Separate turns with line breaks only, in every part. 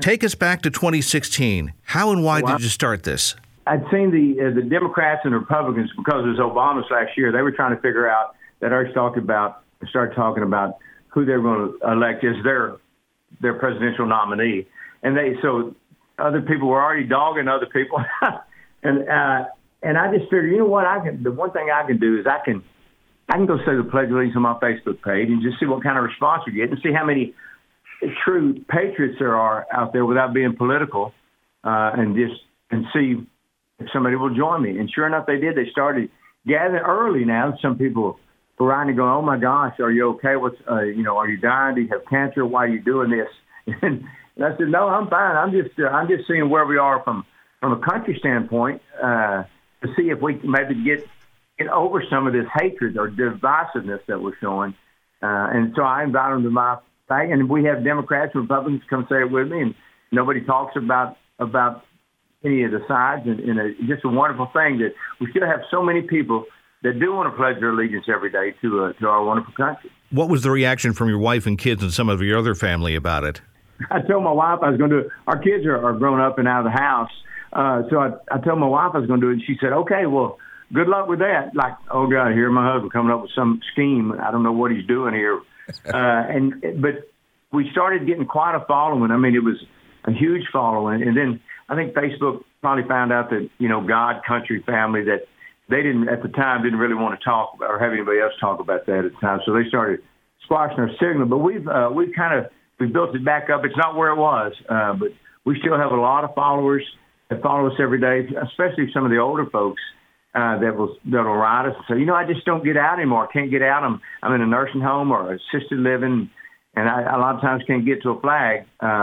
Take us back to 2016. How and why did you start this?
I'd seen the Democrats and the Republicans, because it was Obama's last year, they were trying to figure out that I started talking about who they were going to elect as their presidential nominee. So other people were already dogging other people. and I just figured, you know what, the one thing I can do is I can go say the Pledge of Allegiance on my Facebook page and just see what kind of response we get and see how many true patriots there are out there without being political, and see if somebody will join me. And sure enough, they did. They started gathering early now. Some people were writing and going, "Oh my gosh, are you okay? Are you dying? Do you have cancer? Why are you doing this?" And I said, "No, I'm fine. I'm just seeing where we are from a country standpoint, to see if we can maybe get over some of this hatred or divisiveness that we're showing." And so I invited them to my thing, and we have Democrats and Republicans come say it with me, and nobody talks about any of the sides, and it's just a wonderful thing that we still have so many people that do want to pledge their allegiance every day to our wonderful country.
What was the reaction from your wife and kids and some of your other family about it?
I told my wife I was going to do it. Our kids are grown up and out of the house, so I told my wife I was going to do it, and she said, "Okay, well, good luck with that." Like, oh God, here my husband coming up with some scheme. I don't know what he's doing here. But we started getting quite a following. I mean, it was a huge following. And then I think Facebook probably found out that, God, country, family, that they didn't really want to talk or have anybody else talk about that at the time. So they started squashing our signal. But we've built it back up. It's not where it was, but we still have a lot of followers that follow us every day, especially some of the older folks that'll write us and say, I just don't get out anymore. I can't get out. I'm in a nursing home or assisted living, and I a lot of times can't get to a flag.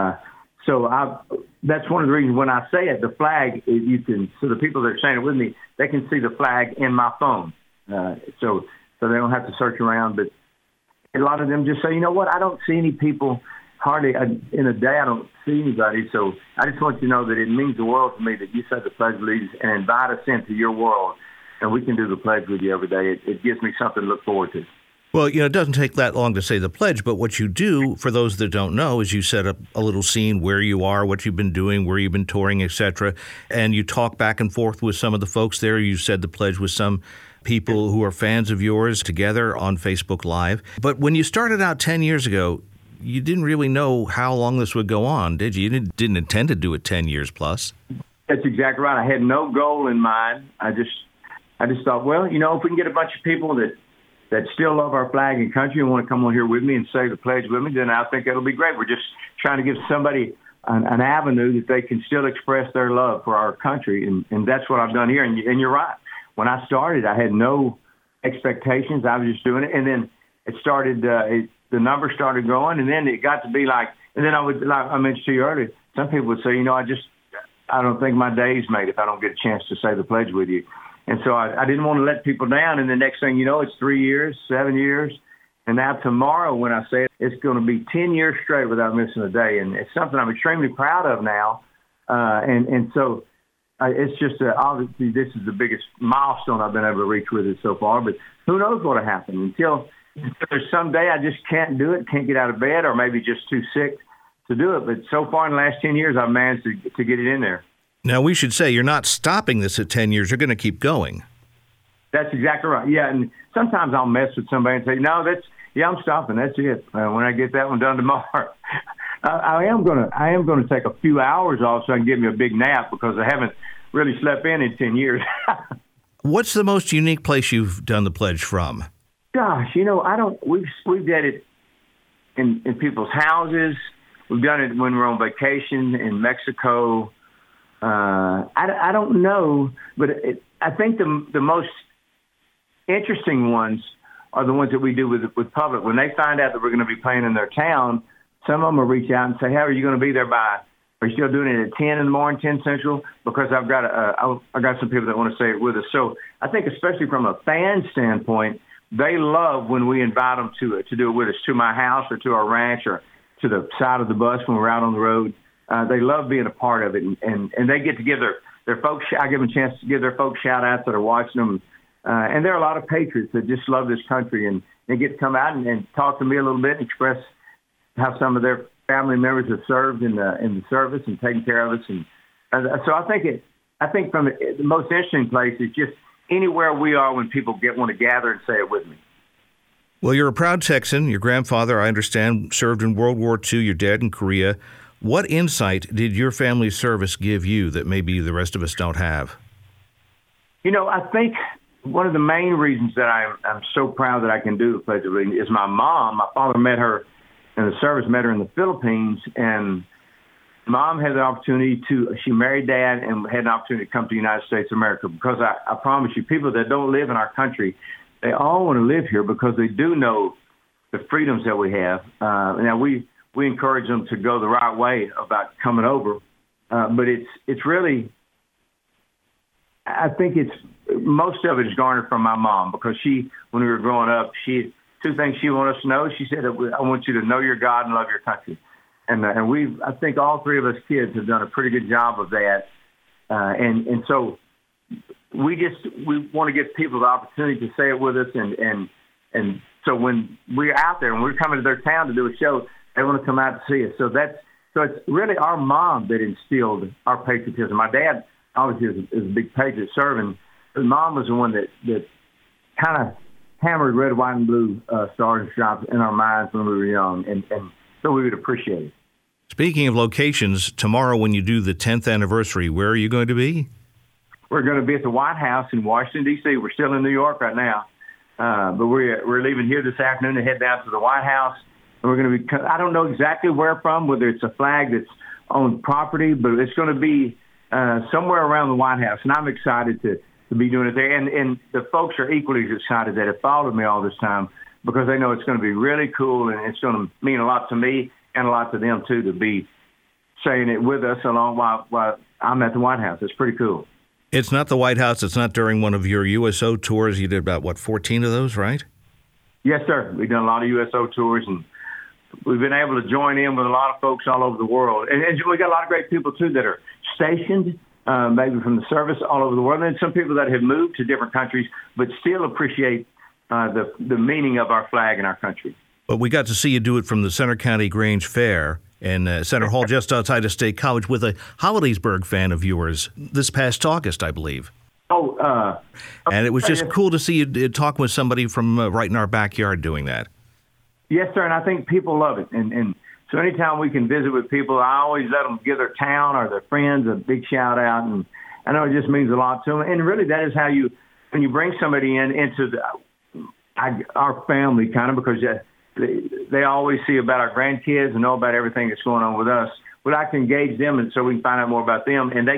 So that's one of the reasons when I say it, the flag, so the people that are saying it with me, they can see the flag in my phone. So they don't have to search around. But a lot of them just say, you know what, I don't see any people hardly in a day. I don't see anybody. So I just want you to know that it means the world to me that you say the Pledge of Allegiance and invite us into your world, and we can do the pledge with you every day. It gives me something to look forward to.
Well, it doesn't take that long to say the pledge, but what you do, for those that don't know, is you set up a little scene where you are, what you've been doing, where you've been touring, etc., and you talk back and forth with some of the folks there. You said the pledge with some people who are fans of yours together on Facebook Live. But when you started out 10 years ago, you didn't really know how long this would go on, did you? You didn't intend to do it 10 years plus.
That's exactly right. I had no goal in mind. I just thought, well, if we can get a bunch of people that still love our flag and country and want to come on here with me and say the pledge with me, then I think it'll be great. We're just trying to give somebody an avenue that they can still express their love for our country, and that's what I've done here. And you're right. When I started, I had no expectations. I was just doing it, and then it started. The numbers started growing, and then it got to be like. And then like I mentioned to you earlier, some people would say, I don't think my day's made if I don't get a chance to say the pledge with you. And so I didn't want to let people down. And the next thing you know, it's 3 years, 7 years. And now tomorrow, when I say it, it's going to be 10 years straight without missing a day. And it's something I'm extremely proud of now. So it's just obviously this is the biggest milestone I've been able to reach with it so far. But who knows what will happen until there's some day I just can't do it, can't get out of bed, or maybe just too sick to do it. But so far in the last 10 years, I've managed to get it in there.
Now, we should say you're not stopping this at 10 years. You're going to keep going.
That's exactly right. Yeah, and sometimes I'll mess with somebody and say, no, I'm stopping. That's it. When I get that one done tomorrow. I am going to take a few hours off so I can give me a big nap because I haven't really slept in 10 years.
What's the most unique place you've done the pledge from?
Gosh, we've done it in people's houses. We've done it when we're on vacation in Mexico. I don't know, but I think the most interesting ones are the ones that we do with public. When they find out that we're going to be playing in their town, some of them will reach out and say, "How are you going to be there by? Are you still doing it at 10 in the morning, 10 Central?" Because I've got some people that want to say it with us. So I think especially from a fan standpoint, they love when we invite them to do it with us, to my house or to our ranch or to the side of the bus when we're out on the road. They love being a part of it, and they get to give their folks. I give them a chance to give their folks shout outs that are watching them, and there are a lot of patriots that just love this country, and they get to come out and talk to me a little bit and express how some of their family members have served in the service and taken care of us. And so I think from the most interesting place is just anywhere we are when people want to gather and say it with me.
Well, you're a proud Texan. Your grandfather, I understand, served in World War II, your dad in Korea. What insight did your family's service give you that maybe the rest of us don't have?
I think one of the main reasons that I'm so proud that I can do the Pledge of Allegiance is my mom. My father met her in the service, met her in the Philippines, and Mom had the opportunity she married Dad and had an opportunity to come to the United States of America because I promise you, people that don't live in our country, they all want to live here because they do know the freedoms that we have. Now, we encourage them to go the right way about coming over, but it's really, I think most of it is garnered from my mom because when we were growing up, two things she wanted us to know. She said, I want you to know your God and love your country. And I think all three of us kids have done a pretty good job of that. And so we want to give people the opportunity to say it with us. And so when we're out there and we're coming to their town to do a show, they want to come out to see us. So it's really our mom that instilled our patriotism. My dad obviously is a big patriot serving, but Mom was the one that kind of hammered red, white, and blue stars and stripes in our minds when we were young. And so we would appreciate it.
Speaking of locations, tomorrow when you do the 10th anniversary, where are you going to be?
We're going to be at the White House in Washington, D.C. We're still in New York right now, but we're leaving here this afternoon to head down to the White House. And we're going to be, I don't know exactly where from, whether it's a flag that's on property, but it's going to be somewhere around the White House. And I'm excited to be doing it there. And the folks are equally as excited that have followed me all this time because they know it's going to be really cool and it's going to mean a lot to me and a lot to them, too, to be saying it with us along while I'm at the White House. It's pretty cool.
It's not the White House. It's not during one of your USO tours. You did about, 14 of those, right?
Yes, sir. We've done a lot of USO tours, and we've been able to join in with a lot of folks all over the world. And we got a lot of great people, too, that are stationed, maybe from the service all over the world. And some people that have moved to different countries but still appreciate the meaning of our flag and our country.
But we got to see you do it from the Center County Grange Fair in Center Hall just outside of State College with a Hollidaysburg fan of yours this past August, I believe. And it was just cool to see you talk with somebody from right in our backyard doing that.
Yes, sir, and I think people love it. And so anytime we can visit with people, I always let them give their town or their friends a big shout out. And I know it just means a lot to them. And really that is how when you bring somebody into our family kind of, because they always see about our grandkids and know about everything that's going on with us. We'd like to engage them and so we can find out more about them. And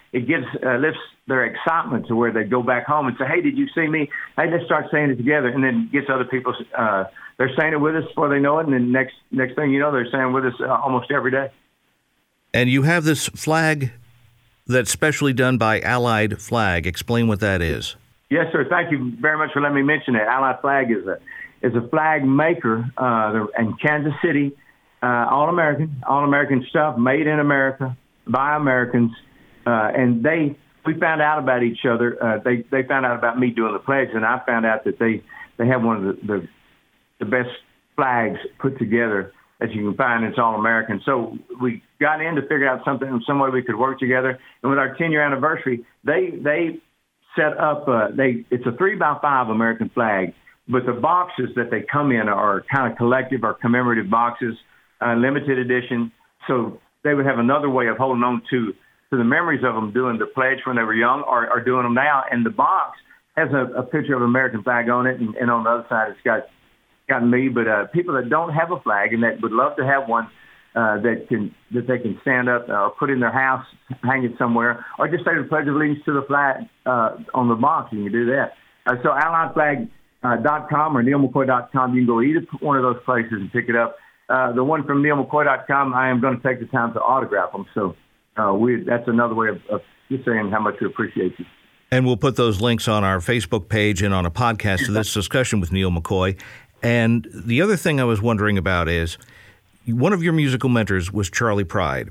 it lifts their excitement to where they go back home and say, hey, did you see me? Hey, let's start saying it together. And then gets other people, they're saying it with us before they know it. And then next thing you know, they're saying with us almost every day.
And you have this flag that's specially done by Allied Flag. Explain what that is.
Yes, sir. Thank you very much for letting me mention that. Allied Flag is a flag maker in Kansas City, all American stuff, made in America by Americans. And we found out about each other. They found out about me doing the pledge, and I found out that they have one of the best flags put together that you can find. It's all American. So we got in to figure out some way we could work together. And with our 10-year anniversary, they set up it's a 3x5 American flag. But the boxes that they come in are kind of collective or commemorative boxes, limited edition. So they would have another way of holding on to the memories of them doing the pledge when they were young or doing them now. And the box has a picture of an American flag on it. And on the other side, it's got me. But people that don't have a flag and that would love to have one that they can stand up or put in their house, hang it somewhere, or just say the Pledge of Allegiance to the flag on the box. You can do that. So AlliedFlag.com or NeilMcCoy.com. You can go either one of those places and pick it up. The one from NeilMcCoy.com, I am going to take the time to autograph them. So that's another way of just saying how much we appreciate you.
And we'll put those links on our Facebook page and on a podcast to this discussion with Neil McCoy. And the other thing I was wondering about is one of your musical mentors was Charlie Pride.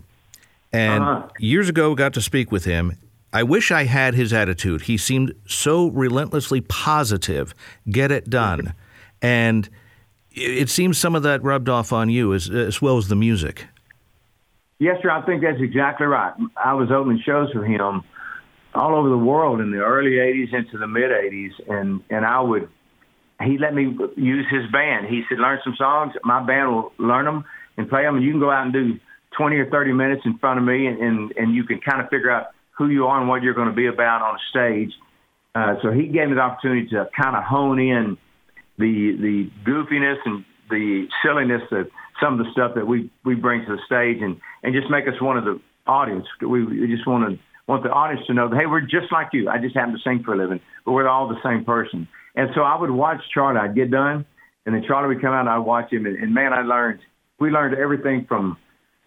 And years ago, got to speak with him. I wish I had his attitude. He seemed so relentlessly positive, get it done. And it seems some of that rubbed off on you as well as the music.
Yes, sir. I think that's exactly right. I was opening shows for him all over the world in the early 80s into the mid 80s. And he let me use his band. He said, learn some songs. My band will learn them and play them. And you can go out and do 20 or 30 minutes in front of me and you can kind of figure out who you are and what you're going to be about on a stage. So he gave me the opportunity to kind of hone in the goofiness and the silliness of some of the stuff that we bring to the stage and just make us one of the audience. We just want the audience to know that, hey, we're just like you. I just happen to sing for a living, but we're all the same person. And so I would watch Charlie. I'd get done, and then Charlie would come out and I'd watch him. And man, we learned everything from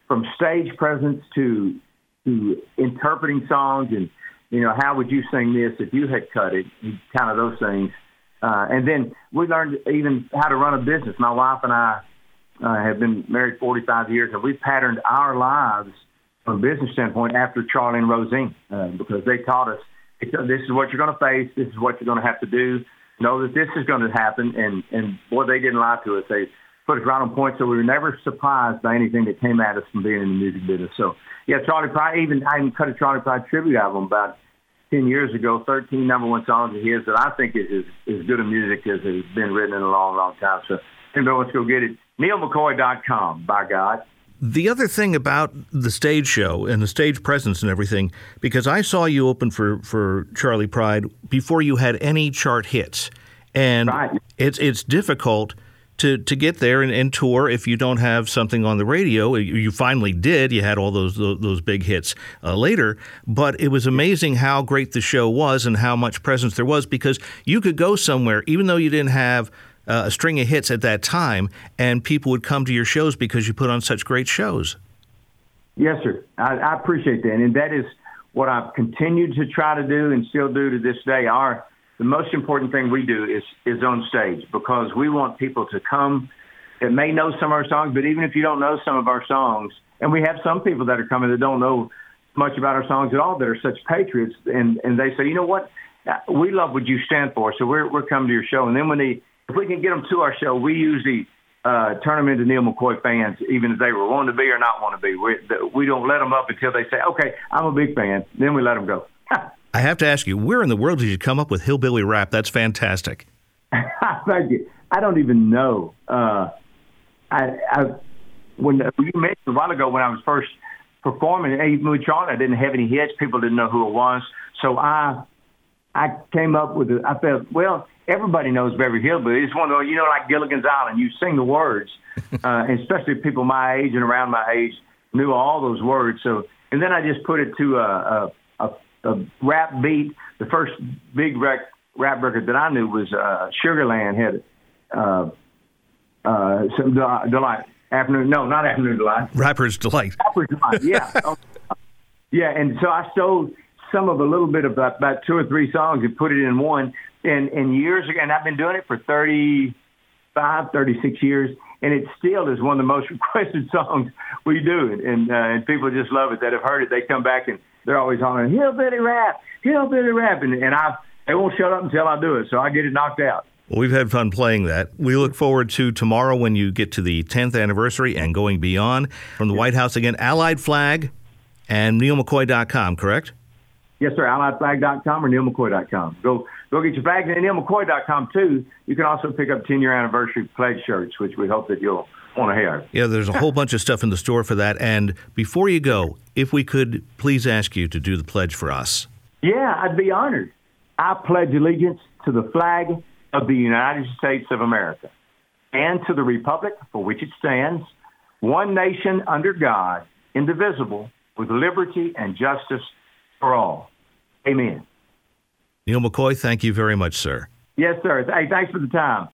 stage presence to interpreting songs and, how would you sing this if you had cut it, kind of those things. And then we learned even how to run a business. My wife and I have been married 45 years, and we've patterned our lives from a business standpoint after Charlie and Rosine because they taught us, this is what you're going to face, this is what you're going to have to do, know that this is going to happen. And boy, they didn't lie to us. They put us right on point, so we were never surprised by anything that came at us from being in the music business. So, yeah, Charlie Pride, I even cut a Charlie Pride tribute album about 10 years ago, 13 number one songs of his that I think is as good a music as has been written in a long, long time. So, anybody wants to go get it, NeilMcCoy.com, by God.
The other thing about the stage show and the stage presence and everything, because I saw you open for Charlie Pride before you had any chart hits. And
right.
It's difficult to get there and tour if you don't have something on the radio. You finally did. You had all those big hits later. But it was amazing how great the show was and how much presence there was, because you could go somewhere, even though you didn't have a string of hits at that time, and people would come to your shows because you put on such great shows.
Yes, sir. I appreciate that. And that is what I've continued to try to do and still do to this day. The most important thing we do is on stage, because we want people to come that may know some of our songs, but even if you don't know some of our songs, and we have some people that are coming that don't know much about our songs at all, that are such patriots, and they say, you know what, we love what you stand for, so we're coming to your show. And then if we can get them to our show, we usually turn them into Neil McCoy fans, even if they were wanting to be or not want to be. We don't let them up until they say, okay, I'm a big fan. Then we let them go.
I have to ask you, where in the world did you come up with Hillbilly Rap? That's fantastic.
Thank you. I don't even know. When you mentioned a while ago when I was first performing, even with Charlie, I didn't have any hits. People didn't know who it was. So I came up with it. I felt, well, everybody knows Beverly Hillbilly. It's one of those, like Gilligan's Island. You sing the words, and especially people my age and around my age knew all those words. So, and then I just put it to a rap beat. The first big rap record that I knew was Sugarland had some Delight. Not Afternoon Delight.
Rapper's Delight.
Rapper's Delight, yeah. Yeah, and so I stole some of a little bit of about 2 or 3 songs and put it in one. And years ago, and I've been doing it for 35, 36 years, and it still is one of the most requested songs we do. And people just love it that have heard it. They come back and they're always hollering, Hillbilly Rap, Hillbilly Rap. And they won't shut up until I do it, so I get it knocked out.
Well, we've had fun playing that. We look forward to tomorrow when you get to the 10th anniversary and going beyond. From the White House again, Allied Flag and NeilMcCoy.com, correct?
Yes, sir. AlliedFlag.com or NeilMcCoy.com. Go get your flags. And NeilMcCoy.com, too. You can also pick up 10-year anniversary pledge shirts, which we hope that you'll want to have.
Yeah, there's a whole bunch of stuff in the store for that. And before you go, if we could please ask you to do the pledge for us.
Yeah, I'd be honored. I pledge allegiance to the flag of the United States of America and to the republic for which it stands, one nation under God, indivisible, with liberty and justice for all. Amen.
Neil McCoy, thank you very much, sir.
Yes, sir. Hey, thanks for the time.